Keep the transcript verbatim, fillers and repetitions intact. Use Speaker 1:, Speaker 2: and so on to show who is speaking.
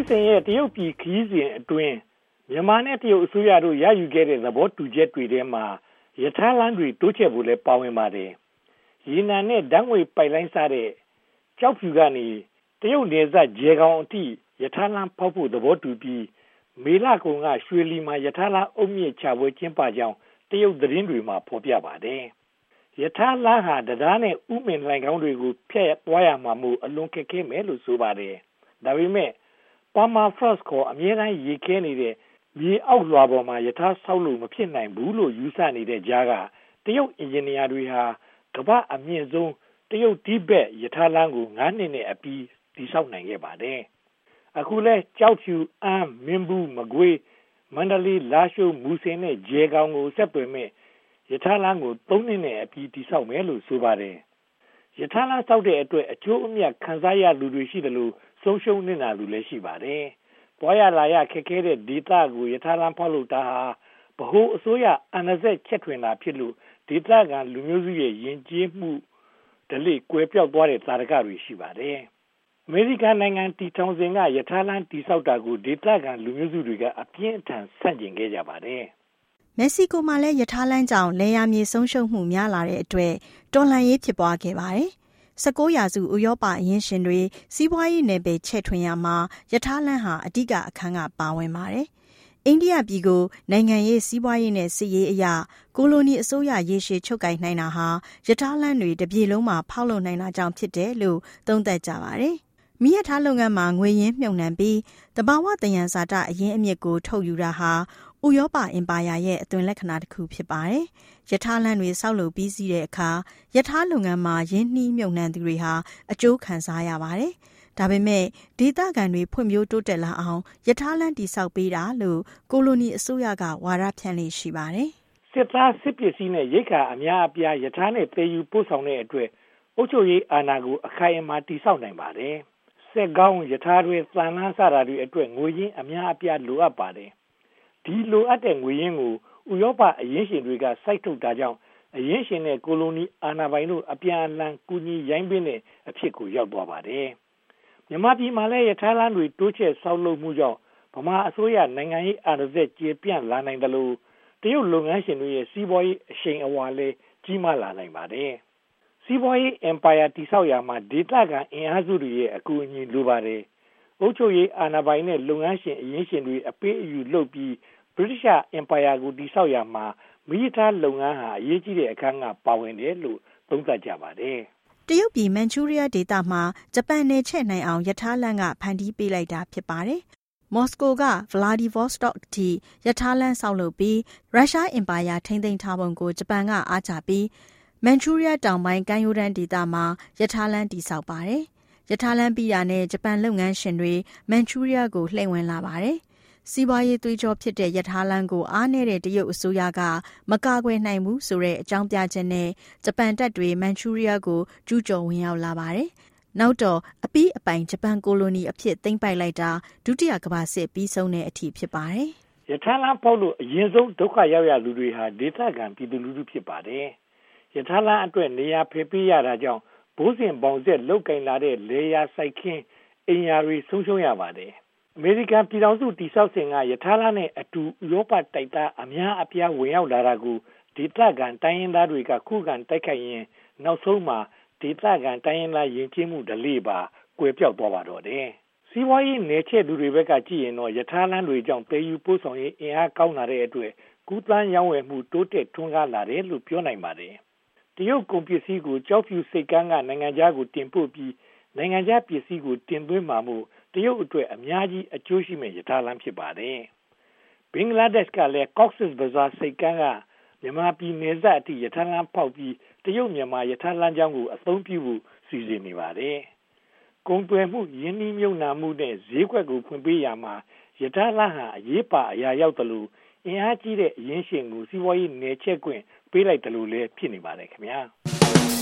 Speaker 1: စဉ်ရဲ့တရုတ်ပြည်ခရီးစဉ်အတွင်းမြန်မာနဲ့တရုတ်အစိုးရတို့ရယူခဲ့တဲ့သဘောတူချက်တွေထဲမှာရထားလမ်းတွေတိုးချဲ့ဖို့လည်းပါဝင်ပါတယ်။ရေနံနဲ့ဓာတ်ငွေပိုက်လိုင်းစားတဲ့ကျောက်ဖြူကနေတရုတ်နယ်စပ်ဂျေကောင်အထိရထားလမ်းဖောက်ဖို့သဘောတူပြီးမေလကုန်ကရွှေလီမှာရထားလမ်းအုပ်မြင့်ချပွဲကျင်းပကြောင်းတရုတ်သတင်းတွေမှာဖော်ပြပါတယ်။ရထားလမ်းဟာတရားနဲ့ဥမင်လိုင်ကောင်းတွေကိုဖျက်သွားရမှာမို့အလွန်ခက်ခဲမယ်လို့ဆိုပါတယ်။ဒါပေမဲ့Permafrost ခေါ်အမြဲတမ်းရေခဲနေတဲ့မြေအောက်လွှာပေါ်မှာယထာဆောက်လို့မဖြစ်နိုင်ဘူးလို့ယူဆနေတဲ့ကြားကတရုတ်အင်ဂျင်နီယာတွေဟာကမ္ဘာအမြင့်ဆုံးတရုတ်တိဘက်ယထာလမ်းကိုငါးနှစ်နဲ့အပြီးတည်ဆောက်နိုင်ခဲ့ပါတယ်။အခုလဲကြောက်ဖြူအမ်းမင်းဘူးမကွေးမန္တလေးလာရှိုးမူဆယ်နဲ့ဂျေကောင်ကိုဆက်သွယ်မဲ့ယထာလမ်းကိုသုံးနှစ်နဲ့အပြီးတည်ဆောက်မယ်လို့ဆိုပါတယ်။ယထာလမ်းဆောက်တဲ့အတွက်အကျိုးအမြတ်ခံစားရလူတွေရှိတယ်လို့ဆုံးရှုံးနေတာလူလည်းရှိပါတယ်။တွားရလာရခက်ခဲတဲ့ဒေသကိုယထာလမ်းဖောက်လို့တာဟာဗဟိုအစိုးရအနဆက်ချက်ထွင်တာဖြစ်လို့ဒေသခံလူမျိုးစုရဲ့ယဉ်ကျေးမှုဓလေ့ကွယ်ပြောက်သွားတဲ့သာဓကတွေရှိပါတယ်။အမေရိကန်နိုင်ငံတည်ထောင်စဉ်ကယထာလမ်းတည်ဆောက်တာကိုဒေသခံလူမျိုးစုတွေကအပြင်းအထန်ဆန့်ကျင်ခဲ့ကြပါတယ်
Speaker 2: ။မက္ကဆီကိုမှာလည်းယထာလမ်းကြောင့်လယ်ယာမြေဆုံးရှုံးမှုများလာတဲ့အတွက်တော်လှန်ရေးဖြစ်ပွားခဲ့ပါတယ်။၁၉ရာစုဥရောပအရင်းရှင်တွေစီးပွားရေးနယ်ပယ်ချဲ့ထွင်ရမှာယထာလမ်းဟာအဓိကအခန်းကပါဝင်ပါတယ်။အိန္ဒိယပြည်ကိုနိုင်ငံရေးစီးပွားရေးနဲ့စစ်ရေးအရာကိုလိုနီအစိုးရရေရှည်ချုပ်ကိုင်နိုင်တာဟာယထာလမ်းတွေတစ်ပြည်လုံးမှာဖောက်လုပ်နိုင်တာကြောင့်ဖြစ်တယ်လို့သုံးသပ်ကြပါတယ်။မီးရထားလုပ်ငန်းမှာငွေရင်းမြှုပ်နှံပြီးတဘာဝသယံဇာတအရင်းအမြစ်ကိုထုတ်ယူတာဟာဥရောပအင်ပါယာရဲ့အသွင်လက္ခဏာတစ်ခုဖြစ်ပါတယ်။ယထာလမ်းတွေဆောက်လုပ်ပြီးစီးတဲ့အခါယထာလုပ်ငန်းမှာရင်းနှီးမြှုပ်နှံသူတွေဟာအကျိုးခံစားရပါတယ်။ဒါပေမဲ့ဒေသခံတွေဖွံ့ဖြိုးတိုးတက်လာအောင်ယထာလမ်းတည်ဆောက်ပေးတာလို့ကိုလိုနီအစိုးရကဝါဒဖြန့်လေးရှိပါတယ်
Speaker 1: ။စစ်သားစစ်ပစ္စည်းနဲ့ရိက္ခာအများအပြားယထာနဲ့တည်ယူပို့ဆောင်တဲ့အတွက်အုပ်ချုပ်ရေးအာဏာကိုအခိုင်အမာတည်ဆောက်နိုင်ပါတယ်။စစ်ကောင်းယထာတွေသံလန်းစတာတွေအတွက်ငွေရင်းအများအပြားလိုအပ်ပါတယ်။ဒီလိုအပ်တဲ့ငွေရင်းကိုဥရောပအရင်းရှင်တွေကစိုက်ထုတ်တာကြောင့်အရင်းရှင်နဲ့ကိုလိုနီအာဏာပိုင်တို့အပြန်အလှန်ကူညီရိုင်းပင်းတဲ့အဖြစ်ကိုရောက်သွားပါတယ်။မြန်မာပြည်မှာလည်းယထာလမ်းတွေတိုးချဲ့ဆောက်လုပ်မှုကြောင့်ဗမာအစိုးရနိုင်ငံရေးအာဏာစက်ကျေပြန့်လာနိုင်တယ်လို့တရုတ်လုပ်ငန်းရှင်တွေရဲ့စီးပွားရေးအရှိန်အဝါလည်းကြီးမားလာနိုင်ပါတယ်။စီးပွားရေးအင်ပါယာတည်ဆောက်ရာမှာဒေသခံအင်အားစုတွေရဲ့အကူအညီလိုပါတယ်။အုပ်ချုပ်ရေးအာဏာပိုင်နဲ့လုပ်ငန်းရှင်အရင်းရှင်တွေအပေးအယူလုပ်ပြီးဗြိတိရှ်အင်ပါယာကိုတည်ဆောက်ရမှာမီးရထားလုပ်ငန်းဟာအရေးကြီးတဲ့အခန်းကပါဝင်တယ်လို့သုံးသပ်ကြပါတယ်
Speaker 2: ။တရုတ်ပြည်မန်ချူရီးယားဒေသမှာဂျပန်နယ်ချဲ့နိုင်အောင်ယထာလမ်းကဖန်တီးပေးလိုက်တာဖြစ်ပါတယ်။မော်စကိုကဗလာဒီဗော့စတော့အထိယထာလမ်းဆောက်လုပ်ပြီးရုရှားအင်ပါယာထိန်းသိမ်းထားပုံကိုဂျပန်ကအားချပြီးမန်ချူရီးယားတောင်ပိုင်းကမ်းရိုးတန်းဒေသမှာယထာလမ်းတည်ဆောက်ပါတယ်။ယထာလမ်းပြီးတာနဲ့ဂျပန်လုပ်ငန်းရှင်တွေမန်ချူရီးယားကိုလှည့်ဝင်လာပါတယ်။စီးပွားရေးသွေးကြောဖြစ်တဲ့ယထာလမ်းကိုအားနည်းတဲ့တရုတ်အစိုးရကမကာကွယ်နိုင်ဘူးဆိုတဲ့အကြောင်းပြချက်နဲ့ဂျပန်တပ်တွေမန်ချူရီးယားကိုကျူးကျော်ဝင်ရောက်လာပါတယ်။နောက်တော့အပီးအပိုင်ဂျပန်ကိုလိုနီအဖြစ်သိမ်းပိုက်လိုက်တာဒုတိယကမ္ဘာစစ်ပြီးဆုံးတဲ့အထိဖြစ်ပါတယ်
Speaker 1: ။ယထာလမ်းပေါက်လို့အရင်ဆုံးဒုက္ခရောက်ရလူတွေဟာဒေသခံပြည်သူလူထုဖြစ်ပါတယ်။ယထာလမ်းအတွက်နေရာဖယ်ပေးရတာကြောင့်ဘိုးစဉ်ပေါင်ဆက်လုတ်ကင်လာတဲ့လေယာစိုက်ခင်းအင်ယာတွေဆုံးရှုံးရပါတယ်။အမေရိကန်ပြည်ထောင်စုတည်ဆောက်စဉ်ကယထာလမ်းနဲ့အတူဥရောပတိုက်သားအများအပြားဝင်ရောက်လာတာကိုဒေသခံတိုင်းရင်းသားတွေကခုခံတိုက်ခိုက်ရင်နောက်ဆုံးမှာဒေသခံတိုင်းရင်းသားယဉ်ကျေးမှုဓလေ့ပါကွယ်ပြောက်သွားပါတော့တယ်။စီးပွားရေးနယ်ချဲ့သူတွေဘက်ကကြည့်ရင်တော့ယထာလမ်းတွေကြောင့်တည်ယူပို့ဆောင်ရေးအင်အားကောင်းလာတဲ့အတွက်ကူးသန်းရောင်းဝယ်မှုတိုးတက်ထွန်းကားလာတယ်လို့ပြောနိုင်ပါတယ်။တရုတ်ကုန်ပစ္စည်းကိုကြောက်ဖြူစိတ်ကမ်းကနိုင်ငံခြားကိုတင်ပို့ပြီးနိုင်ငံခြားပစ္စည်းကိုတင်သွင်းမှာမို့တရုတ်အတွက်အများကြီးအကျိုးရှိမဲ့ယထာလမ်းဖြစ်ပါတယ်။ဘင်္ဂလားဒေ့ရှ်ကလည်း Cox's Bazar စိတ်ကမ်းကမြန်မာပြည်နယ်စပ်အထိယထာလမ်းဖောက်ပြီးတရုတ်မြန်မာယထာလမ်းကြောင်းကိုအသုံးပြုဖို့စီစဉ်နေပါတယ်။ကုန်သွယ်မှုယင်းနှီးမြုပ်နှံမှုနဲ့ဈေးကွက်ကိုဖွင့်ပေးရမှာယထာလမ်းဟာအရေးပါအရာရောက်တယ်လို့အင်အားကြီးတဲ့အရင်းရှင်ကိုစီးပွားရေးနယ်ချဲ့ခွင့်ပေးလိုက်တယ်လို့လည်းဖြစ်နေပါတယ်ခင်ဗျာ။